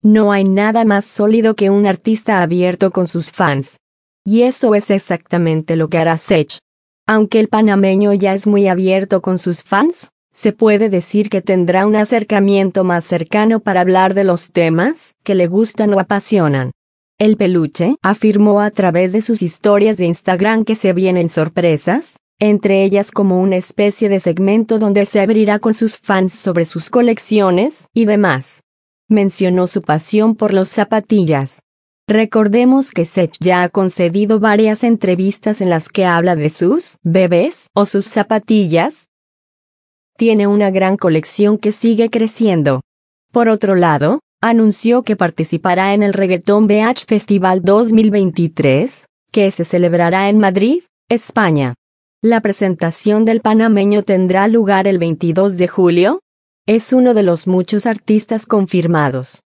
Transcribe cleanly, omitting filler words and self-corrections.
No hay nada más sólido que un artista abierto con sus fans. Y eso es exactamente lo que hará Sech. Aunque el panameño ya es muy abierto con sus fans, se puede decir que tendrá un acercamiento más cercano para hablar de los temas que le gustan o apasionan. El peluche afirmó a través de sus historias de Instagram que se vienen sorpresas, entre ellas como una especie de segmento donde se abrirá con sus fans sobre sus colecciones y demás. Mencionó su pasión por los zapatillas. Recordemos que Sech ya ha concedido varias entrevistas en las que habla de sus bebés o sus zapatillas. Tiene una gran colección que sigue creciendo. Por otro lado, anunció que participará en el Reggaeton Beach Festival 2023, que se celebrará en Madrid, España. La presentación del panameño tendrá lugar el 22 de julio. Es uno de los muchos artistas confirmados.